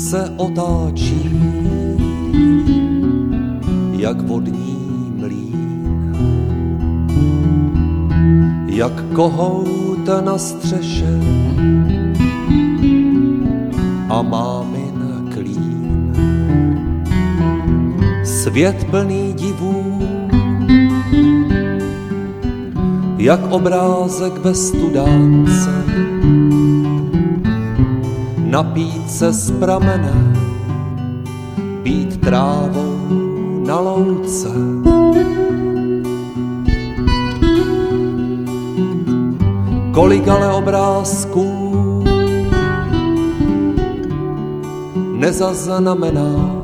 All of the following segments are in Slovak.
se otáčí, jak vodní mlýn, jak kohout na střeše a mámin klín. Svět plný divů, jak obrázek bez studánce, napít se z pramene, být trávou na louce. Kolik ale obrázků nezaznamenáš,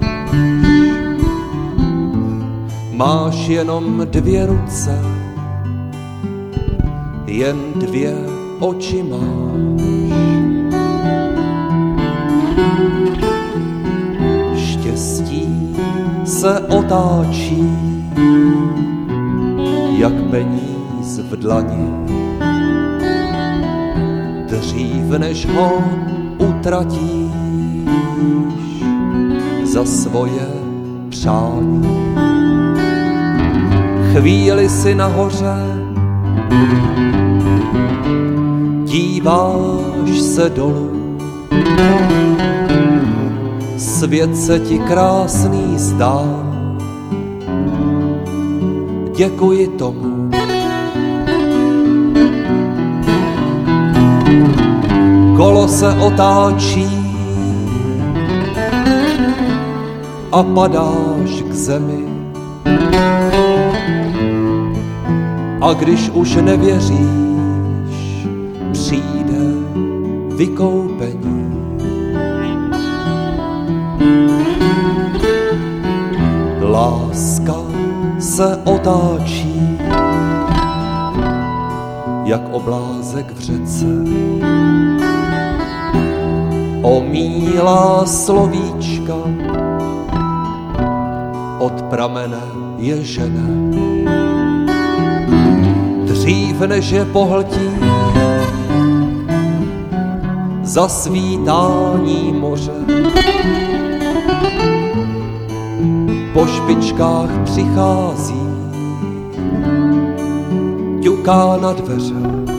máš jenom 2 ruce, jen 2 oči máš. Štěstí se otáčí, jak peníz v dlani, dřív než ho utratíš za svoje přání. Chvíli si nahoře, díváš se dolů, svět se ti krásný zdá. Děkuji tomu. Kolo se otáčí a padáš k zemi. A když už nevěříš, přijde vykoupení. Láska se otáčí, jak oblázek v řece. Omílá slovíčka, od pramene je žene. Dřív než je pohltí zasvítání moře, po špičkách přichází, ťuká na dveře.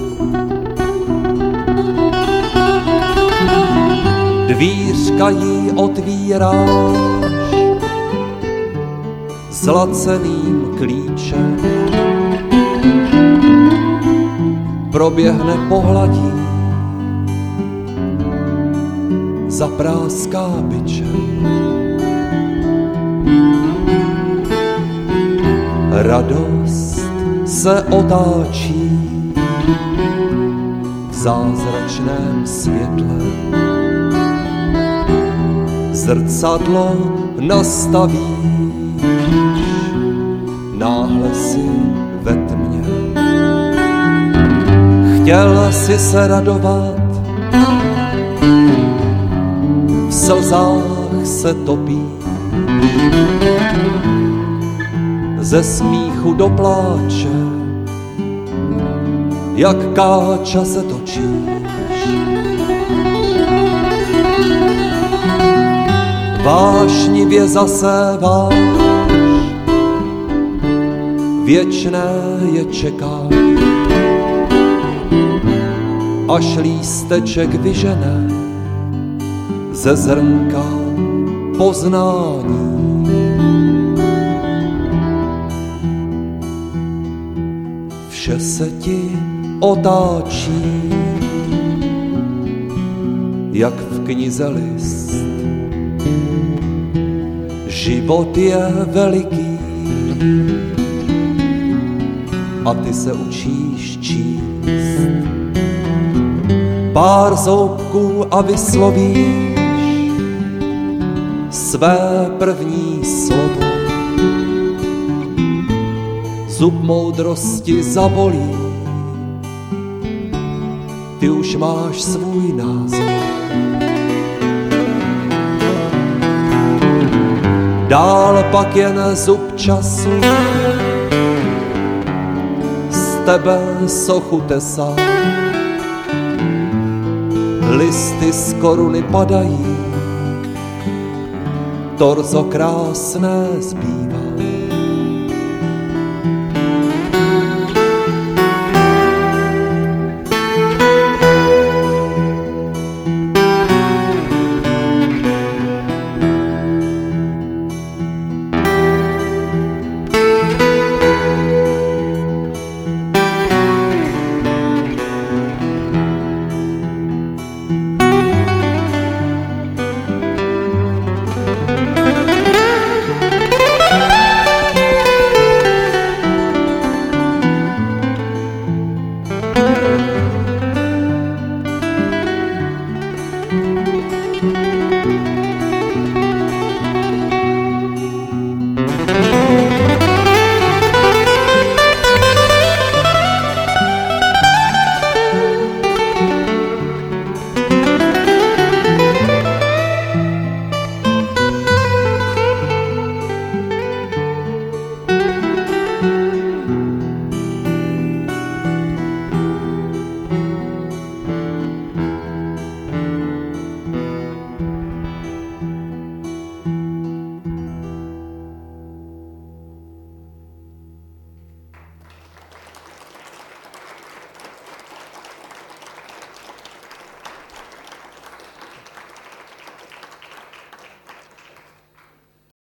Dvířka jí otvíráš zlaceným klíčem. Proběhne pohladí, zapráská bičem. Radost se otáčí v zázračném světle. Zrcadlo nastavíš, náhle si ve tmě. Chtěl si se radovat, v slzách se topíš, ze smíchu do pláče, jak káča se točíš. Vášnivě zaséváš, věčné je čekáš, až lísteček vyžene ze zrnka poznání. Vše se ti otáčí, jak v knize list. Život je veliký a ty se učíš číst. Pár zoubků a vyslovíš své první slovo. Zub moudrosti zabolí, ty už máš svůj názor. Dál pak jen zub času z tebe sochu tesá. Listy z koruny padají, torzo krásné zbílí.